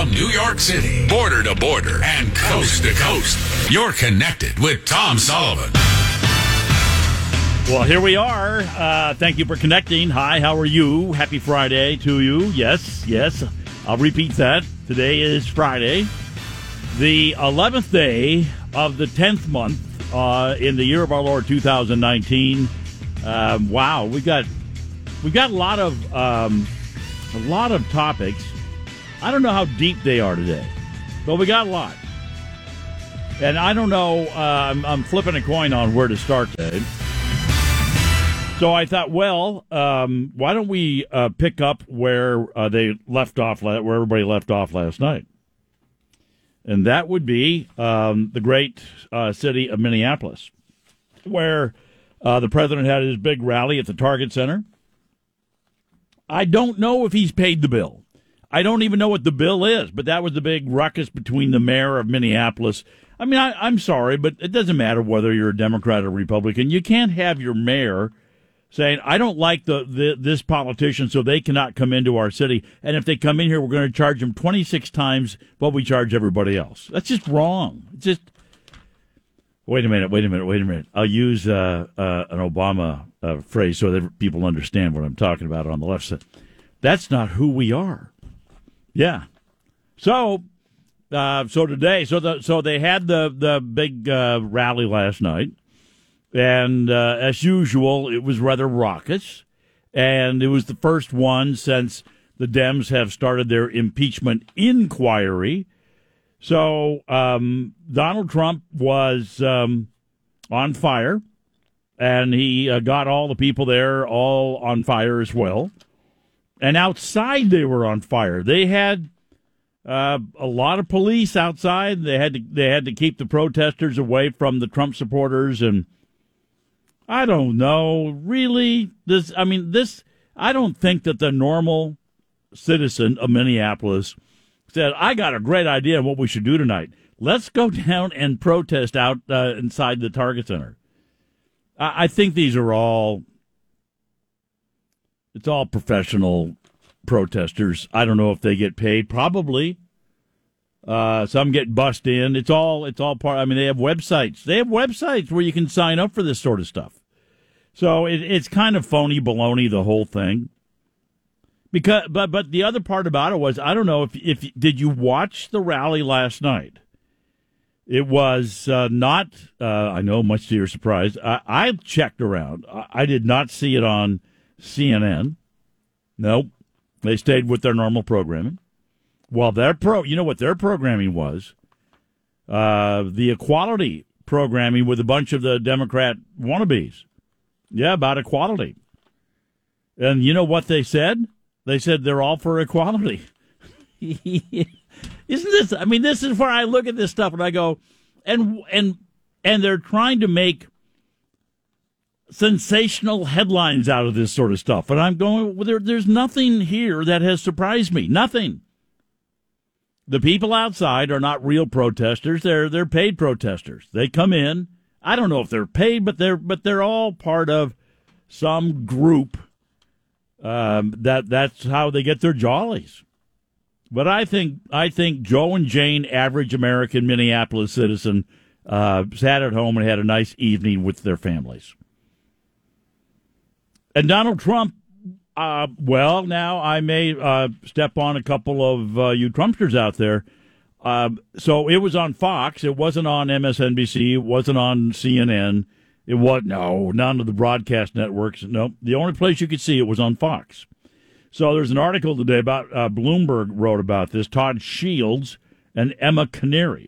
From New York City, border to border, and coast to coast, you're connected with Tom Sullivan. Well, here we are. Thank you for connecting. Hi, how are you? Happy Friday to you. Yes. I'll repeat that. Today is Friday, the 11th day of the 10th month in the year of our Lord 2019. Wow, we got a lot of topics. I don't know how deep they are today, but we got a lot. And I don't know, I'm flipping a coin on where to start today. So I thought, well, why don't we pick up where they left off, where everybody left off last night? And that would be the great city of Minneapolis, where the president had his big rally at the Target Center. I don't know if he's paid the bill. I don't even know what the bill is, but that was the big ruckus between the mayor of Minneapolis. I mean, I'm sorry, but it doesn't matter whether you're a Democrat or Republican. You can't have your mayor saying, I don't like this politician, so they cannot come into our city. And if they come in here, we're going to charge them 26 times what we charge everybody else. That's just wrong. It's just, wait a minute. I'll use an Obama phrase so that people understand what I'm talking about on the left side. That's not who we are. Yeah. So today, so they had the big rally last night, and as usual, it was rather raucous, and it was the first one since the Dems have started their impeachment inquiry. So Donald Trump was on fire, and he got all the people there all on fire as well. And outside they were on fire. They had a lot of police outside. They had to keep the protesters away from the Trump supporters. And I don't know, really. I don't think that the normal citizen of Minneapolis said, I got a great idea of what we should do tonight. Let's go down and protest out inside the Target Center. I think these are all... It's all professional protesters. I don't know if they get paid. Probably. Some get bussed in. It's all part. I mean, they have websites. They have websites where you can sign up for this sort of stuff. So it's kind of phony baloney, the whole thing. But the other part about it was, I don't know if did you watch the rally last night? It was not. I know, much to your surprise. I checked around. I did not see it on CNN. Nope. They stayed with their normal programming. Well, you know what their programming was? The equality programming with a bunch of the Democrat wannabes. Yeah, about equality. And you know what they said? They said they're all for equality. Isn't this? I mean, this is where I look at this stuff and I go, and they're trying to make sensational headlines out of this sort of stuff. And I'm going, well, there's nothing here that has surprised me. Nothing. The people outside are not real protesters. They're paid protesters. They come in. I don't know if they're paid, but they're all part of some group. That's how they get their jollies. But I think Joe and Jane, average American Minneapolis citizen, sat at home and had a nice evening with their families. And Donald Trump, well, now I may step on a couple of you Trumpsters out there. So it was on Fox. It wasn't on MSNBC. It wasn't on CNN. It was, none of the broadcast networks. No, the only place you could see it was on Fox. So there's an article today about, Bloomberg wrote about this, Todd Shields and Emma Canary.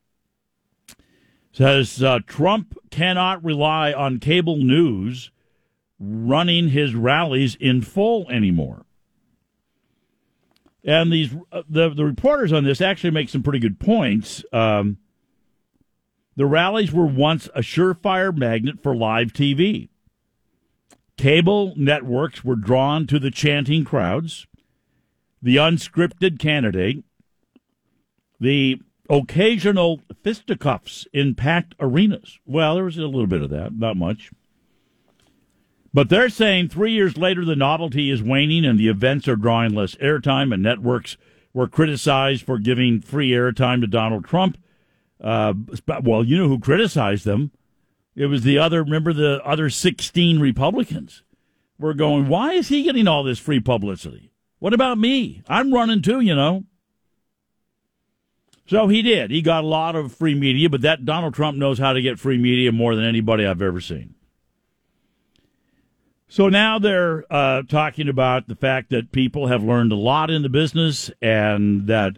Says Trump cannot rely on cable news running his rallies in full anymore. And these the reporters on this actually make some pretty good points. The rallies were once a surefire magnet for live TV. Cable networks were drawn to the chanting crowds, the unscripted candidate, the occasional fisticuffs in packed arenas. Well, there was a little bit of that, not much. But they're saying 3 years later, the novelty is waning and the events are drawing less airtime and networks were criticized for giving free airtime to Donald Trump. Well, you know who criticized them? It was the other 16 Republicans were going, why is he getting all this free publicity? What about me? I'm running too, you know. So he did. He got a lot of free media, but that Donald Trump knows how to get free media more than anybody I've ever seen. So now they're talking about the fact that people have learned a lot in the business and that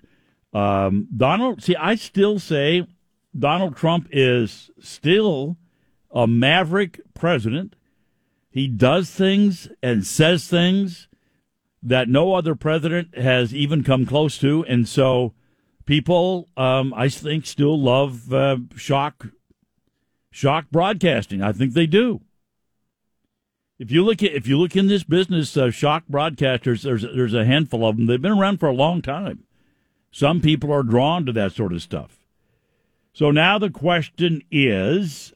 I still say Donald Trump is still a maverick president. He does things and says things that no other president has even come close to. And so people, I think, still love shock broadcasting. I think they do. If you look in this business, shock broadcasters, there's a handful of them. They've been around for a long time. Some people are drawn to that sort of stuff. So now the question is,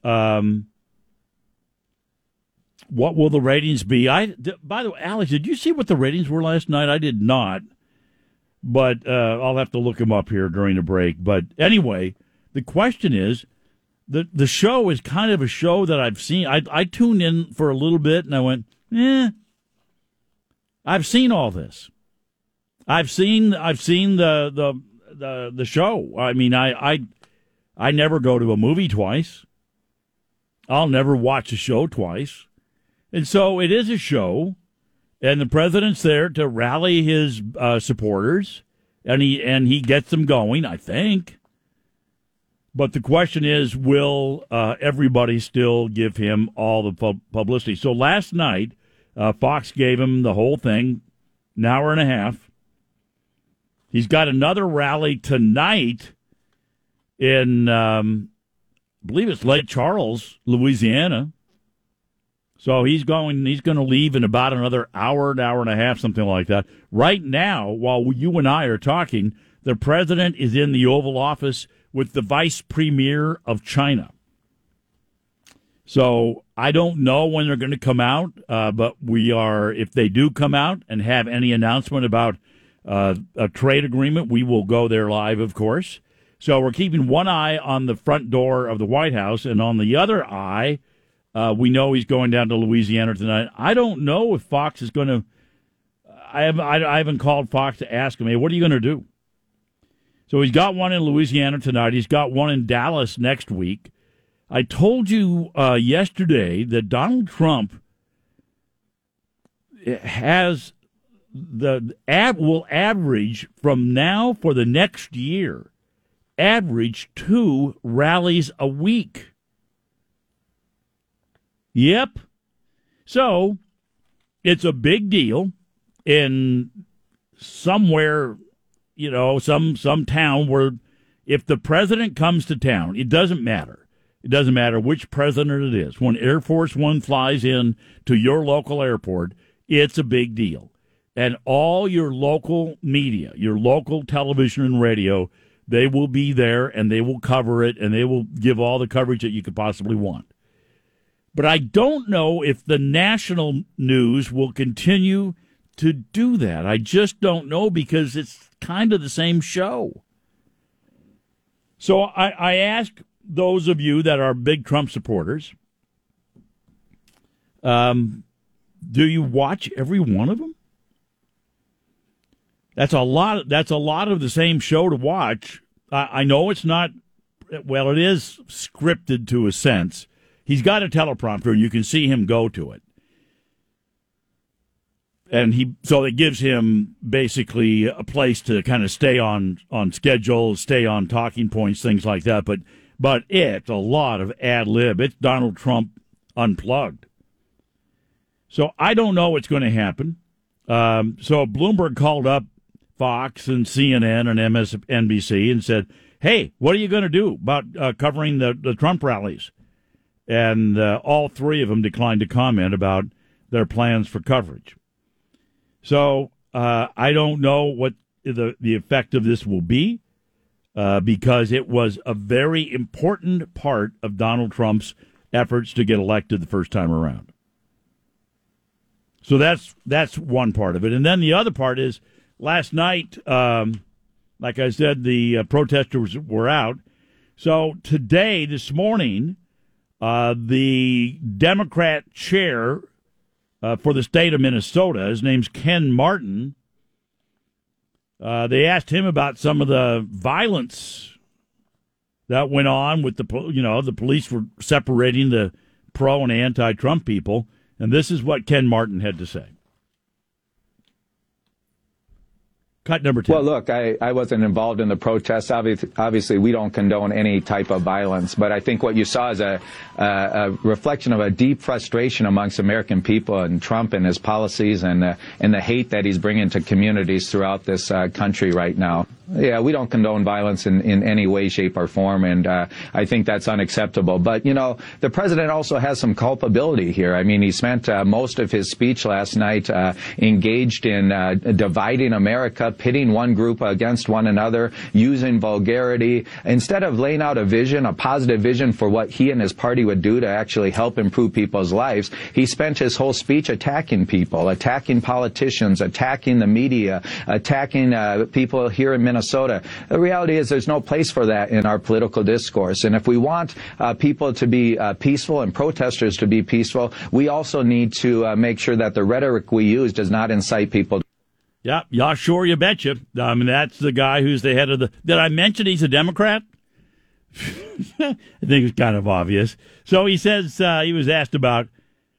what will the ratings be? By the way, Alex, did you see what the ratings were last night? I did not, but I'll have to look them up here during the break. But anyway, the question is, the show is kind of a show that I've seen. I tuned in for a little bit and I went, I've seen all this. I've seen the show. I mean, I never go to a movie twice. I'll never watch a show twice. And so it is a show, and the president's there to rally his supporters, and he gets them going, I think. But the question is, will everybody still give him all the publicity? So last night, Fox gave him the whole thing, an hour and a half. He's got another rally tonight in, I believe it's Lake Charles, Louisiana. So he's going to leave in about another hour and a half, something like that. Right now, while you and I are talking, the president is in the Oval Office with the vice premier of China. So I don't know when they're going to come out, but if they do come out and have any announcement about a trade agreement, we will go there live, of course. So we're keeping one eye on the front door of the White House, and on the other eye, we know he's going down to Louisiana tonight. I don't know if Fox is going to. I haven't called Fox to ask him, hey, what are you going to do? So he's got one in Louisiana tonight. He's got one in Dallas next week. I told you yesterday that Donald Trump will average from now for the next year, average 2 rallies a week. Yep. So it's a big deal in somewhere, some town where if the president comes to town, it doesn't matter. It doesn't matter which president it is. When Air Force One flies in to your local airport, it's a big deal. And all your local media, your local television and radio, they will be there and they will cover it and they will give all the coverage that you could possibly want. But I don't know if the national news will continue to do that. I just don't know because it's kind of the same show. So I ask those of you that are big Trump supporters, do you watch every one of them? That's a lot of the same show to watch. I know it's not, well, it is scripted to a sense. He's got a teleprompter, and you can see him go to it. And so it gives him basically a place to kind of stay on schedule, stay on talking points, things like that. But it's a lot of ad lib. It's Donald Trump unplugged. So I don't know what's going to happen. So Bloomberg called up Fox and CNN and MSNBC and said, hey, what are you going to do about covering the Trump rallies? And all three of them declined to comment about their plans for coverage. So I don't know what the effect of this will be because it was a very important part of Donald Trump's efforts to get elected the first time around. So that's one part of it. And then the other part is last night Like I said, the protesters were out. So today, this morning, the Democrat chair for the state of Minnesota, his name's Ken Martin, they asked him about some of the violence that went on with the police were separating the pro and anti-Trump people. And this is what Ken Martin had to say. Cut number 10. Well, look, I wasn't involved in the protests. Obviously, we don't condone any type of violence. But I think what you saw is a reflection of a deep frustration amongst American people and Trump and his policies and the hate that he's bringing to communities throughout this country right now. Yeah, we don't condone violence in any way, shape, or form, and I think that's unacceptable. But, the president also has some culpability here. I mean, he spent most of his speech last night engaged in dividing America, pitting one group against one another, using vulgarity. Instead of laying out a positive vision for what he and his party would do to actually help improve people's lives, he spent his whole speech attacking people, attacking politicians, attacking the media, attacking people here in Minnesota. The reality is there's no place for that in our political discourse. And if we want people to be peaceful and protesters to be peaceful, we also need to make sure that the rhetoric we use does not incite people. Yeah, sure, you betcha. I mean, that's the guy who's the head of the... Did I mention he's a Democrat? I think it's kind of obvious. So he says he was asked about,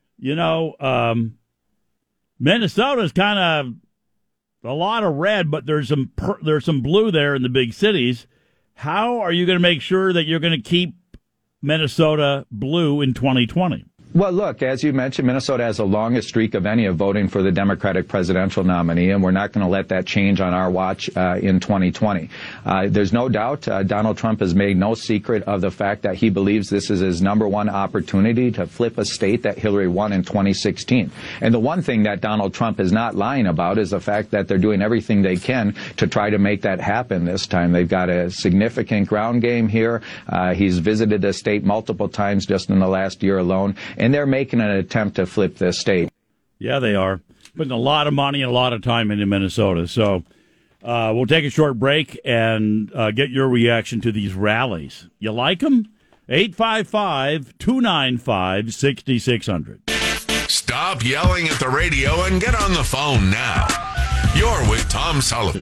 Minnesota's kind of a lot of red, but there's some blue there in the big cities. How are you going to make sure that you're going to keep Minnesota blue in 2020? Well, look, as you mentioned, Minnesota has the longest streak of any of voting for the Democratic presidential nominee, and we're not going to let that change on our watch in 2020. There's no doubt Donald Trump has made no secret of the fact that he believes this is his number one opportunity to flip a state that Hillary won in 2016. And the one thing that Donald Trump is not lying about is the fact that they're doing everything they can to try to make that happen this time. They've got a significant ground game here. He's visited the state multiple times just in the last year alone. And they're making an attempt to flip this state. Yeah, they are. Putting a lot of money and a lot of time into Minnesota. So we'll take a short break and get your reaction to these rallies. You like them? 855-295-6600. Stop yelling at the radio and get on the phone now. You're with Tom Sullivan.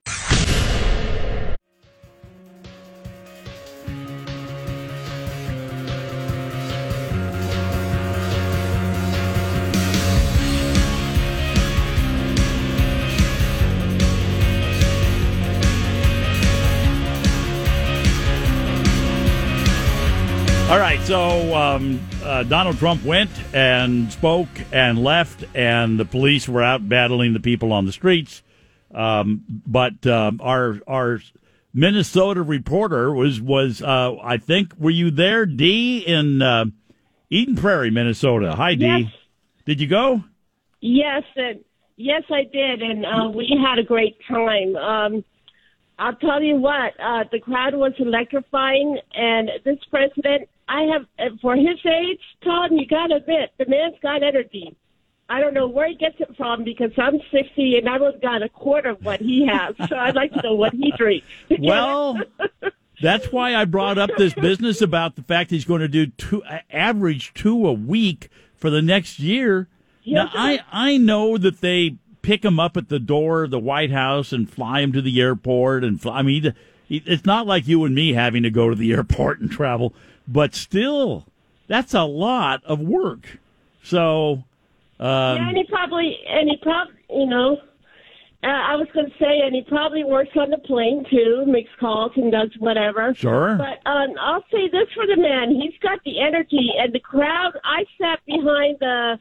All right, so Donald Trump went and spoke and left, and the police were out battling the people on the streets. But our Minnesota reporter was I think, were you there, Dee, in Eden Prairie, Minnesota? Hi, Dee. Yes. Did you go? Yes, yes, I did, and we had a great time. I'll tell you what, the crowd was electrifying, and this president, for his age, Tom, you got to admit, the man's got energy. I don't know where he gets it from because I'm 60 and I've got a quarter of what he has, so I'd like to know what he drinks. Well, that's why I brought up this business about the fact he's going to do average 2 a week for the next year. Yes, now, I know that they pick him up at the door of the White House and fly him to the airport. I mean, it's not like you and me having to go to the airport and travel, but still, that's a lot of work. So, and he probably, I was going to say, and he probably works on the plane too, makes calls and does whatever. Sure. But I'll say this for the man: he's got the energy, and the crowd. I sat behind the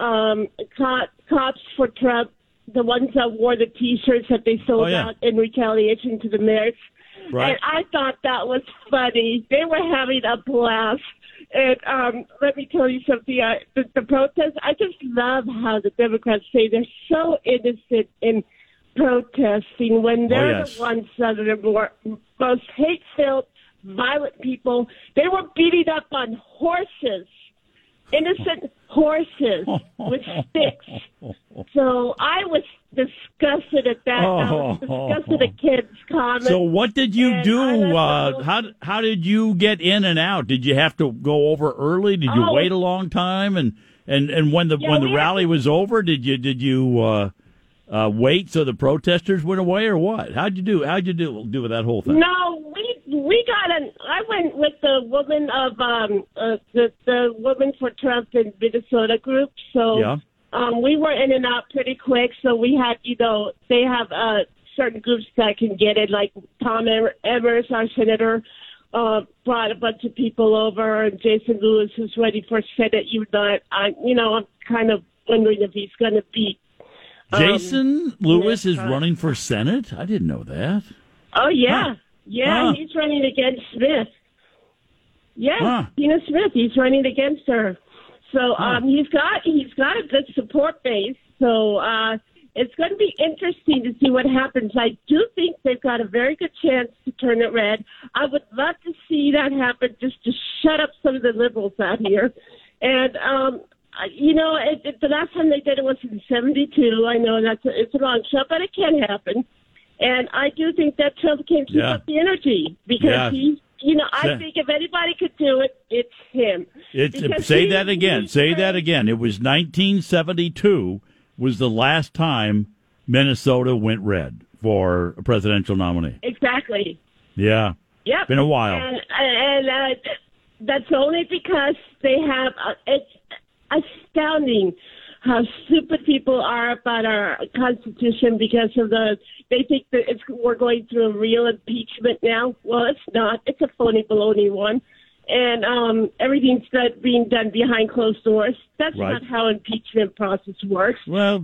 cops for Trump. The ones that wore the T-shirts that they sold out in retaliation to the mayors. Right. And I thought that was funny. They were having a blast. And let me tell you something. The protests, I just love how the Democrats say they're so innocent in protesting when they're the ones that are the most hate-filled, violent people. They were beating up on horses. Innocent horses. horses with sticks. So I was disgusted at that. I was disgusted at kids' comments. So what did you do? I How did you get in and out? Did you have to go over early? Did you wait a long time? And when the rally was over, did you wait so the protesters went away, or what? How'd you do with that whole thing? No, we got an. I went with the woman of the Women for Trump in Minnesota group. So yeah. We were in and out pretty quick. So we had, they have certain groups that can get it. Like Tom Emers, our senator, brought a bunch of people over, and Jason Lewis is ready for Senate. I'm kind of wondering if he's going to beat. Jason Lewis is running for Senate? I didn't know that. Oh, yeah. Huh. Yeah, Huh. He's running against Smith. Yeah, Huh. Tina Smith, he's running against her. So he's got a good support base. So it's going to be interesting to see what happens. I do think they've got a very good chance to turn it red. I would love to see that happen, just to shut up some of the liberals out here. And the last time they did it was in '72. I know it's a long shot, but it can happen. And I do think that Trump can keep up the energy because he's, I think if anybody could do it, it's him. Say that again. It was 1972 was the last time Minnesota went red for a presidential nominee. Exactly. Yeah. Yep. Been a while. And that's only because they have, it's astounding how stupid people are about our Constitution because of they think that we're going through a real impeachment now. Well, it's not. It's a phony baloney one. And everything's being done behind closed doors. That's not how impeachment process works. Well,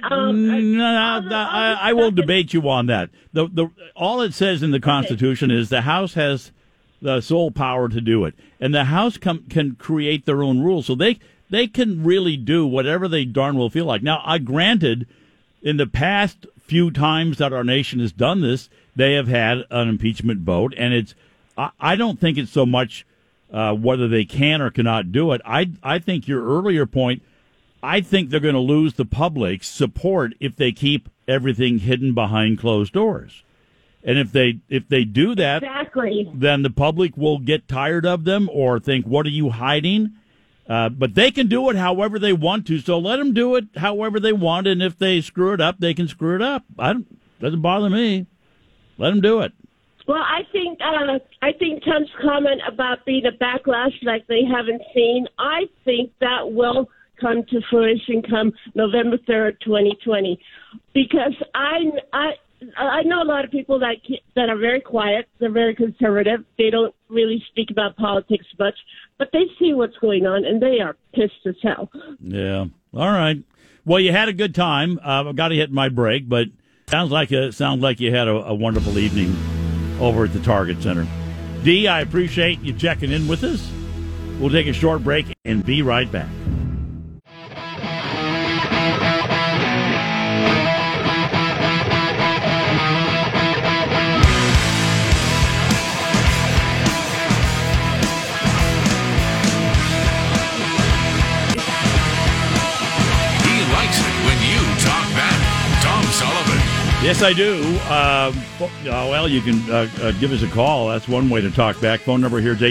I will debate you on that. All it says in the Constitution is the House has the sole power to do it, and the House can create their own rules. So they can really do whatever they darn well feel like. Now, granted, in the past few times that our nation has done this, they have had an impeachment vote, and I don't think it's so much whether they can or cannot do it. I think your earlier point, I think they're going to lose the public's support if they keep everything hidden behind closed doors. And if they do that, then the public will get tired of them or think, what are you hiding? But they can do it however they want to, so let them do it however they want, and if they screw it up, they can screw it up. Doesn't bother me. Let them do it. Well, I think Trump's comment about being a backlash like they haven't seen, I think that will come to fruition come November 3rd, 2020, because I know a lot of people that are very quiet. They're very conservative. They don't really speak about politics much, but they see what's going on, and they are pissed as hell. Yeah. All right. Well, you had a good time. I've got to hit my break, but sounds like you had a wonderful evening over at the Target Center. Dee, I appreciate you checking in with us. We'll take a short break and be right back. Yes, I do. Well, you can give us a call. That's one way to talk back. Phone number here is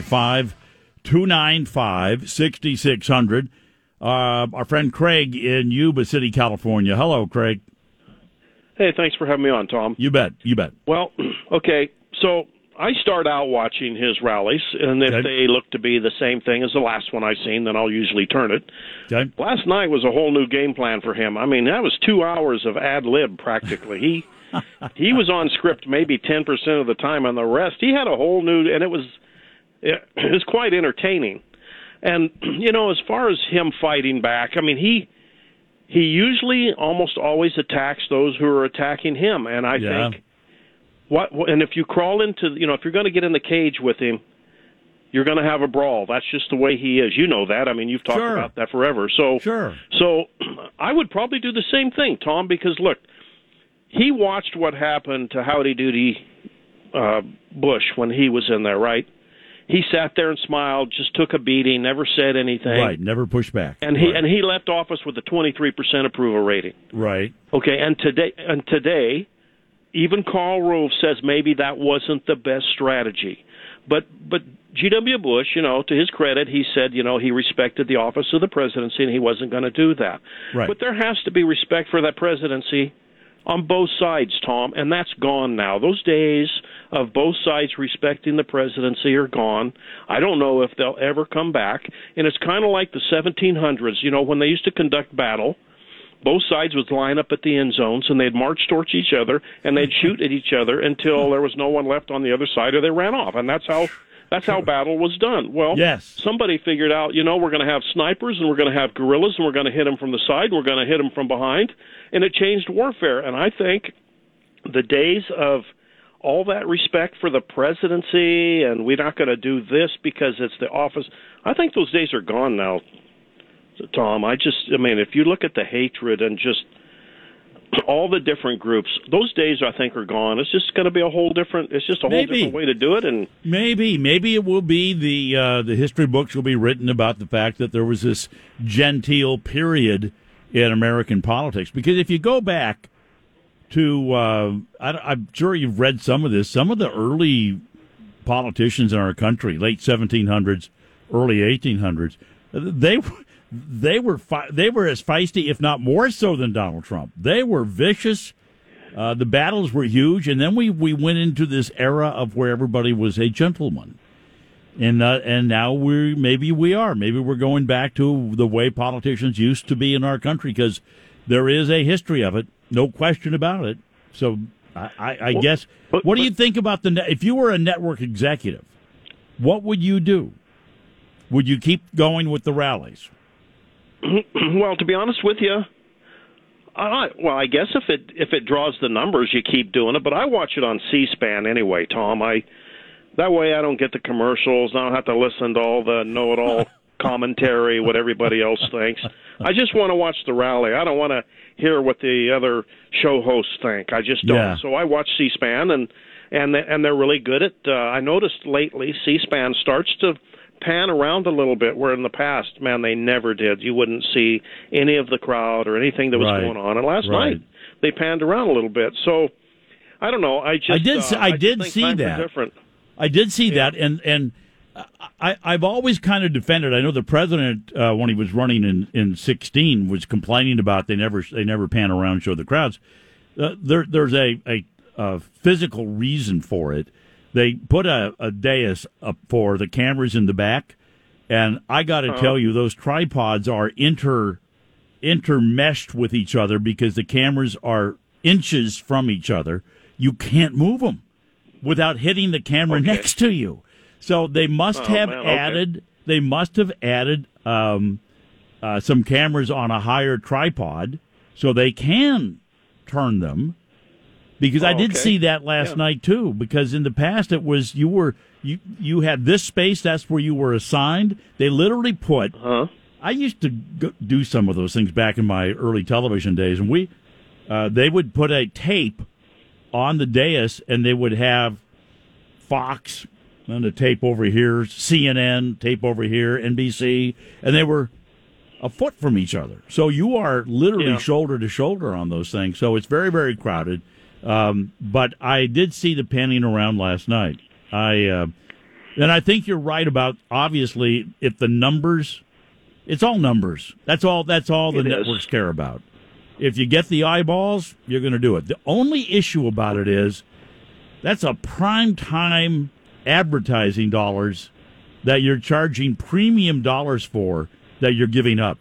855-295-6600. Our friend Craig in Yuba City, California. Hello, Craig. Hey, thanks for having me on, Tom. You bet. Well, okay, so I start out watching his rallies, and if they look to be the same thing as the last one I've seen, then I'll usually turn it. Okay. Last night was a whole new game plan for him. I mean, that was 2 hours of ad lib practically. He was on script maybe 10% of the time, and the rest he had a whole new, and it was quite entertaining. And as far as him fighting back, I mean, he usually almost always attacks those who are attacking him, and I think. And if you crawl into, if you're going to get in the cage with him, you're going to have a brawl. That's just the way he is. You know that. I mean, you've talked about that forever. So I would probably do the same thing, Tom, because, look, he watched what happened to Howdy Doody Bush when he was in there, right? he sat there and smiled, just took a beating, never said anything. Right, never pushed back. And he left office with a 23% approval rating. Right. Okay, and today, even Karl Rove says maybe that wasn't the best strategy. But G.W. Bush, to his credit, he said, he respected the office of the presidency and he wasn't going to do that. Right. But there has to be respect for that presidency on both sides, Tom, and that's gone now. Those days of both sides respecting the presidency are gone. I don't know if they'll ever come back. And it's kind of like the 1700s, when they used to conduct battle. Both sides would line up at the end zones, and they'd march towards each other, and they'd shoot at each other until there was no one left on the other side, or they ran off. And that's how battle was done. Well, yes. Somebody figured out, we're going to have snipers, and we're going to have guerrillas, and we're going to hit them from the side, and we're going to hit them from behind, and it changed warfare. And I think the days of all that respect for the presidency, and we're not going to do this because it's the office, I think those days are gone now, Tom. If you look at the hatred and just all the different groups, those days I think are gone. It's just going to be a whole different way to do it. And maybe it will be the history books will be written about the fact that there was this genteel period in American politics. Because if you go back to, I'm sure you've read some of this, some of the early politicians in our country, late 1700s, early 1800s, they were as feisty, if not more so, than Donald Trump. They were vicious. The battles were huge, and then we went into this era of where everybody was a gentleman, and now maybe we're going back to the way politicians used to be in our country, because there is a history of it, no question about it. So I guess, what do you think about if you were a network executive, what would you do? Would you keep going with the rallies? Well, to be honest with you, I guess if it draws the numbers, you keep doing it. But I watch it on C-SPAN anyway, Tom. That way I don't get the commercials. I don't have to listen to all the know-it-all commentary, what everybody else thinks. I just want to watch the rally. I don't want to hear what the other show hosts think. I just don't. Yeah. So I watch C-SPAN, and they're really good at. I noticed lately C-SPAN starts to pan around a little bit, where in the past, man, they never did. You wouldn't see any of the crowd or anything that was going on. And last night they panned around a little bit. So I don't know. I did see that. I did see that, and I've always kind of defended. I know the president, when he was running in 2016, was complaining about they never pan around and show the crowds. There's a physical reason for it. They put a dais up for the cameras in the back, and I got to tell you, those tripods are intermeshed with each other because the cameras are inches from each other. You can't move them without hitting the camera next to you. So they must have added. They must have added some cameras on a higher tripod so they can turn them. Because I did see that last night too. Because in the past it was you had this space, that's where you were assigned. They literally put. I used to do some of those things back in my early television days, and they would put a tape on the dais, and they would have Fox and a tape over here, CNN tape over here, NBC, and they were a foot from each other. So you are literally shoulder to shoulder on those things. So it's very, very crowded. But I did see the panning around last night. And I think you're right about, obviously, if the numbers, it's all numbers. That's all the networks care about. If you get the eyeballs, you're going to do it. The only issue about it is that's a prime time advertising dollars that you're charging premium dollars for that you're giving up.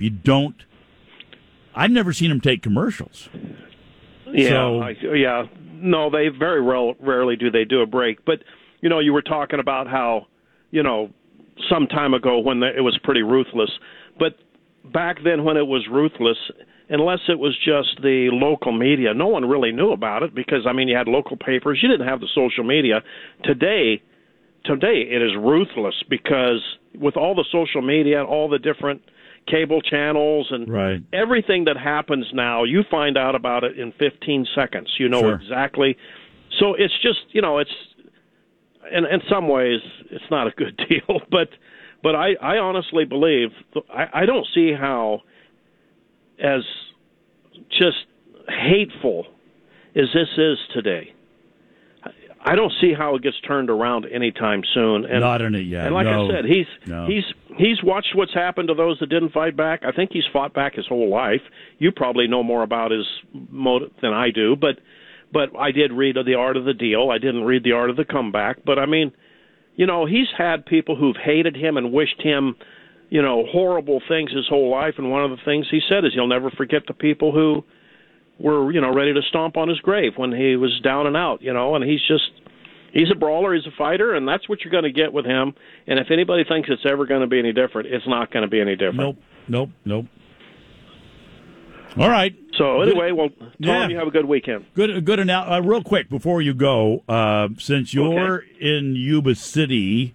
I've never seen them take commercials. Yeah, no, they very rarely do they do a break. But, you were talking about how, some time ago when it was pretty ruthless. But back then when it was ruthless, unless it was just the local media, no one really knew about it because, you had local papers. You didn't have the social media. Today it is ruthless because with all the social media and all the different cable channels and everything that happens now, you find out about it in 15 seconds. You know exactly. So it's just, in some ways, it's not a good deal. But I honestly believe I don't see how, as just hateful as this is today, I don't see how it gets turned around anytime soon. And, not in it yet. And like no. I said, he's watched what's happened to those that didn't fight back. I think he's fought back his whole life. You probably know more about his motive than I do, but I did read The Art of the Deal. I didn't read The Art of the Comeback. But, I mean, you know, he's had people who've hated him and wished him, you know, horrible things his whole life. And one of the things he said is he'll never forget the people who were, you know, ready to stomp on his grave when he was down and out, you know. And he's a brawler, he's a fighter, and that's what you're going to get with him. And if anybody thinks it's ever going to be any different, it's not going to be any different. Nope. All right. So anyway, well, Tom, you have a good weekend. Good. Now, real quick before you go, since you're in Yuba City,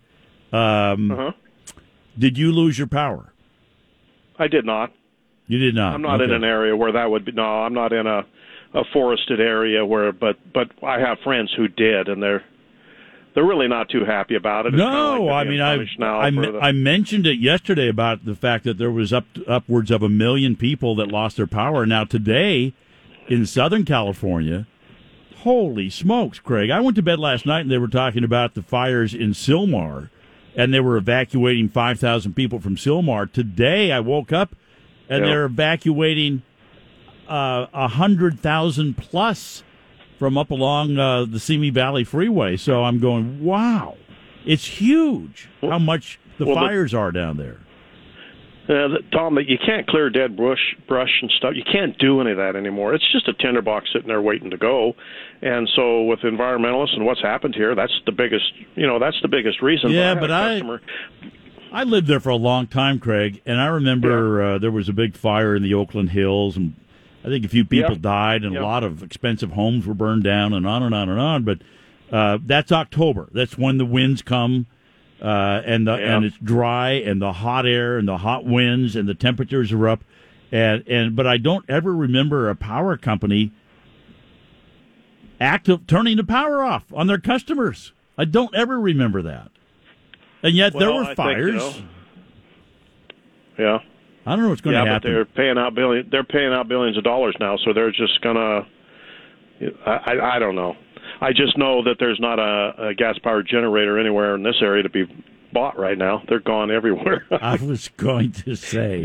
did you lose your power? I did not. You did not. I'm not in an area where that would be. No, I'm not in a forested area where. But I have friends who did, and they're really not too happy about it. No, I mean, I mentioned it yesterday about the fact that there was upwards of 1 million people that lost their power. Now, today, in Southern California, holy smokes, Craig. I went to bed last night, and they were talking about the fires in Sylmar, and they were evacuating 5,000 people from Sylmar. Today, I woke up, and they're evacuating 100,000 plus from up along the Simi Valley Freeway. So I'm going, wow, it's huge how much the fires are down there. Tom, you can't clear dead brush and stuff. You can't do any of that anymore. It's just a tinderbox sitting there waiting to go. And so with environmentalists and what's happened here, that's the biggest reason. Yeah, but I lived there for a long time, Craig, and I remember there was a big fire in the Oakland Hills, and I think a few people died, and a lot of expensive homes were burned down, and on and on and on. But that's October. That's when the winds come, and it's dry, and the hot air, and the hot winds, and the temperatures are up. But I don't ever remember a power company turning the power off on their customers. I don't ever remember that. And yet there were fires. I don't know what's going to happen. But they're paying out billions of dollars now, so they're just gonna. I don't know. I just know that there's not a gas-powered generator anywhere in this area to be bought right now. They're gone everywhere. I was going to say.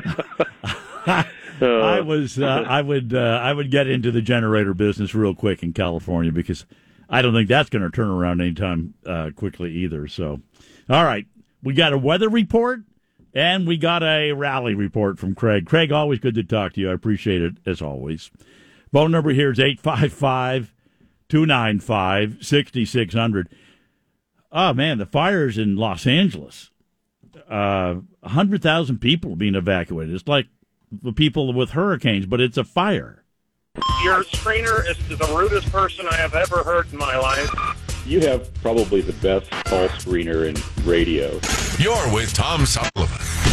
I would get into the generator business real quick in California because I don't think that's going to turn around anytime quickly either. So, all right, we got a weather report. And we got a rally report from Craig. Craig, always good to talk to you. I appreciate it, as always. Phone number here is 855-295-6600. Oh, man, the fires in Los Angeles. 100,000 people being evacuated. It's like the people with hurricanes, but it's a fire. Your screener is the rudest person I have ever heard in my life. You have probably the best call screener in radio. You're with Tom Sullivan.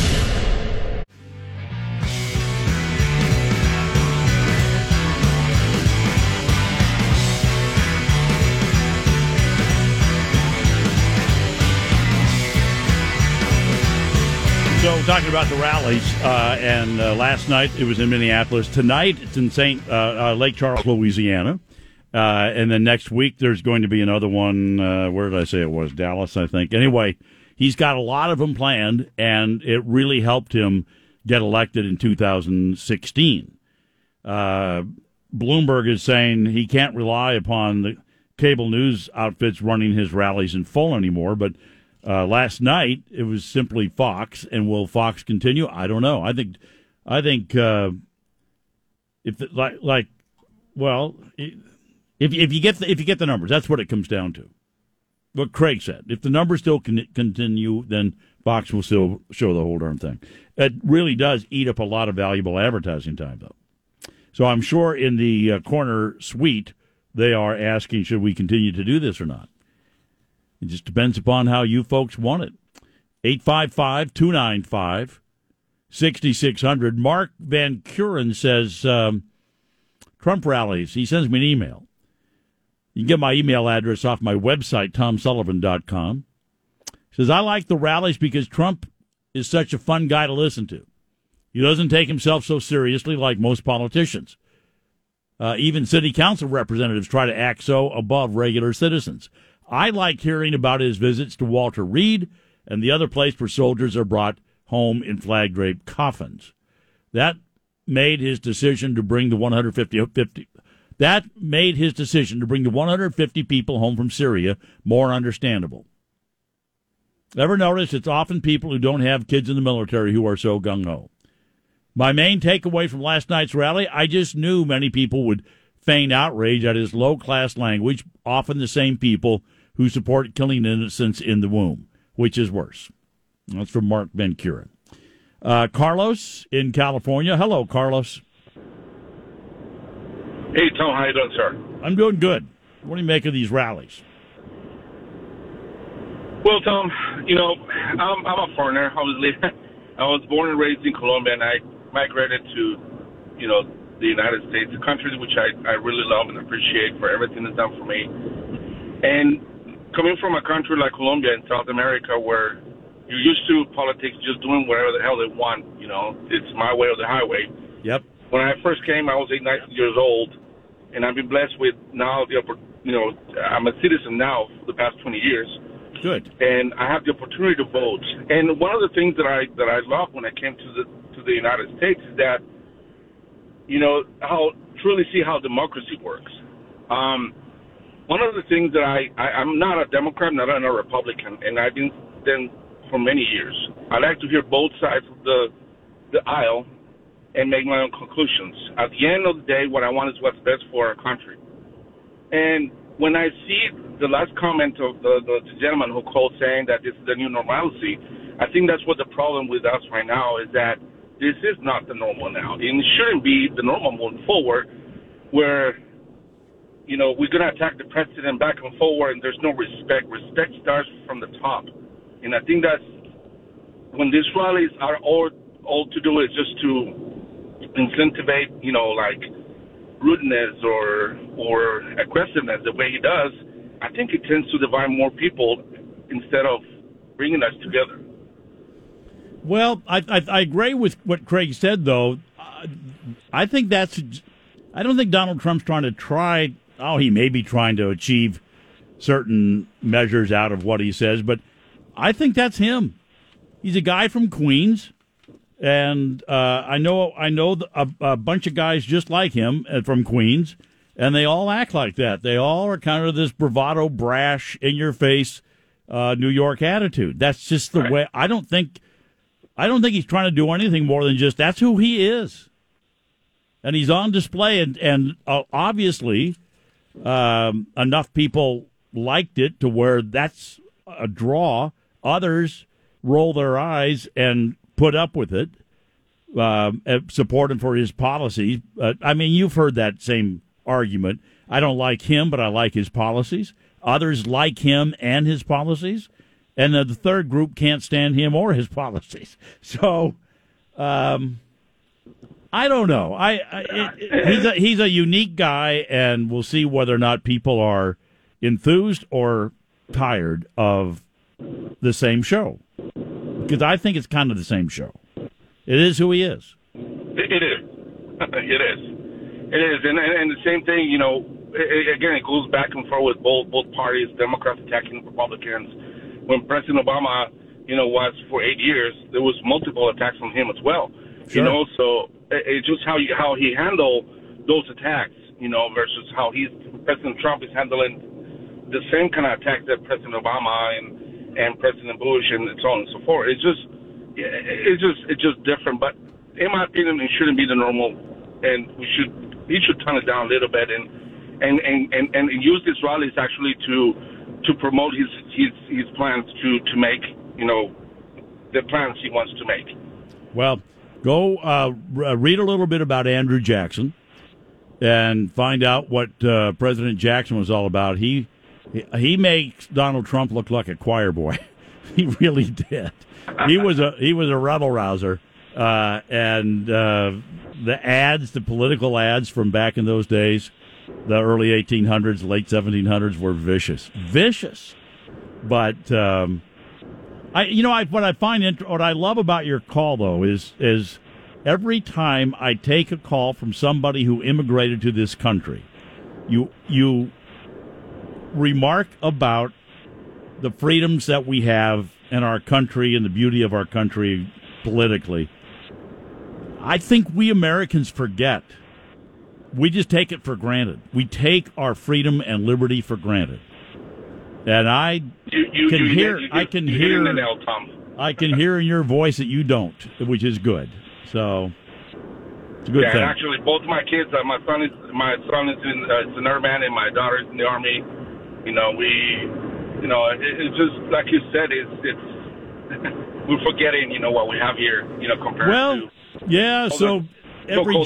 So, talking about the rallies, and last night it was in Minneapolis. Tonight it's in Lake Charles, Louisiana. And then next week there's going to be another one. Where did I say it was? Dallas, I think. Anyway, he's got a lot of them planned, and it really helped him get elected in 2016. Bloomberg is saying he can't rely upon the cable news outfits running his rallies in full anymore, but last night it was simply Fox, and will Fox continue? I don't know. I think if you get the numbers, that's what it comes down to. What Craig said. If the numbers still continue, then Fox will still show the whole darn thing. It really does eat up a lot of valuable advertising time, though. So I'm sure in the corner suite, they are asking, should we continue to do this or not? It just depends upon how you folks want it. 855-295-6600. Mark Van Kuren says, Trump rallies. He sends me an email. You can get my email address off my website, TomSullivan.com. He says, I like the rallies because Trump is such a fun guy to listen to. He doesn't take himself so seriously like most politicians. Even city council representatives try to act so above regular citizens. I like hearing about his visits to Walter Reed and the other place where soldiers are brought home in flag-draped coffins. That made his decision to bring the 150 people home from Syria more understandable. Ever notice it's often people who don't have kids in the military who are so gung-ho? My main takeaway from last night's rally, I just knew many people would feign outrage at his low-class language, often the same people who support killing innocents in the womb, which is worse. That's from Mark Van Curen. Carlos in California. Hello, Carlos. Hey, Tom. How you doing, sir? I'm doing good. What do you make of these rallies? Well, Tom, I'm a foreigner, obviously. I was born and raised in Colombia, and I migrated to, the United States, a country which I really love and appreciate for everything it's done for me. And coming from a country like Colombia in South America, where you're used to politics just doing whatever the hell they want, it's my way or the highway. Yep. When I first came, I was 19 years old, and I've been blessed with now I'm a citizen now for the past 20 years. Good. And I have the opportunity to vote. And one of the things that I love when I came to the United States is that, truly see how democracy works. One of the things that I'm not a Democrat, not a Republican, and I've been then for many years. I like to hear both sides of the aisle and make my own conclusions. At the end of the day, what I want is what's best for our country. And when I see the last comment of the gentleman who called saying that this is the new normalcy, I think that's what the problem with us right now is, that this is not the normal now. And it shouldn't be the normal moving forward, where, we're going to attack the president back and forward and there's no respect. Respect starts from the top. And I think that's when these rallies are all to do is just to incentivize, like rudeness or aggressiveness the way he does. I think it tends to divide more people instead of bringing us together. Well, I agree with what Craig said, though. I don't think Donald Trump's he may be trying to achieve certain measures out of what he says, but I think that's him. He's a guy from Queens, and I know a bunch of guys just like him from Queens, and they all act like that. They all are kind of this bravado, brash, in-your-face New York attitude. That's just the way. I don't think he's trying to do anything more than just that's who he is, and he's on display. And obviously, enough people liked it to where that's a draw. Others roll their eyes and put up with it, support him for his policies. You've heard that same argument. I don't like him, but I like his policies. Others like him and his policies. And the third group can't stand him or his policies. So, I don't know. He's a unique guy, and we'll see whether or not people are enthused or tired of the same show. Because I think it's kind of the same show. It is who he is. It is. It is. It is. And the same thing, again, it goes back and forth with both parties, Democrats attacking Republicans. When President Obama, was for 8 years, there was multiple attacks on him as well. Sure. So it's just how he handled those attacks, versus how President Trump is handling the same kind of attack that President Obama and President Bush and so on and so forth. It's just different. But in my opinion, it shouldn't be the normal, and he should tone it down a little bit and use these rallies actually to promote his plans to make, the plans he wants to make. Well, go read a little bit about Andrew Jackson and find out what President Jackson was all about. He makes Donald Trump look like a choir boy. He really did. He was a rebel rouser, and the political ads from back in those days The early 1800s, late 1700s were vicious. But what I love about your call though is every time I take a call from somebody who immigrated to this country, you remark about the freedoms that we have in our country and the beauty of our country politically. I think we Americans forget. We just take it for granted. We take our freedom and liberty for granted. And I can hear in your voice that you don't, which is good. So it's a good thing. Actually, both my kids, my son is in an airman, and my daughter is in the Army. It's just like you said. It's we're forgetting, what we have here, compared to. Yeah. So every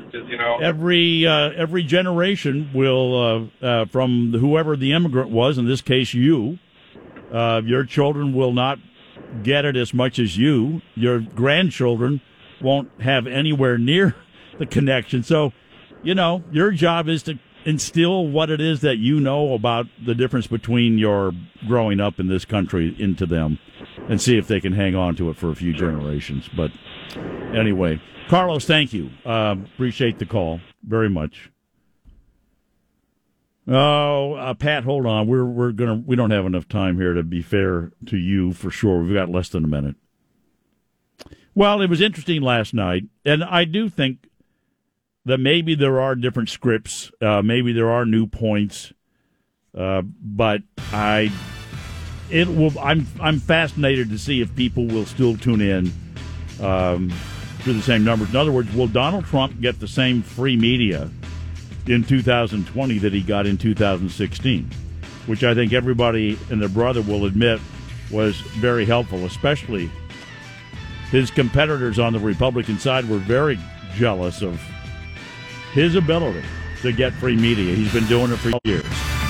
generation will, from whoever the immigrant was, in this case you, your children will not get it as much as you. Your grandchildren won't have anywhere near the connection. So, your job is to instill what it is that you know about the difference between your growing up in this country into them and see if they can hang on to it for a few generations. But anyway, Carlos, thank you. Appreciate the call very much. Oh, Pat, hold on. We don't have enough time here to be fair to you for sure. We've got less than a minute. Well, it was interesting last night, and I do think that maybe there are different scripts, maybe there are new points, but I'm fascinated to see if people will still tune in to the same numbers. In other words, will Donald Trump get the same free media in 2020 that he got in 2016, which I think everybody and their brother will admit was very helpful, especially his competitors on the Republican side were very jealous of his ability to get free media. He's been doing it for years.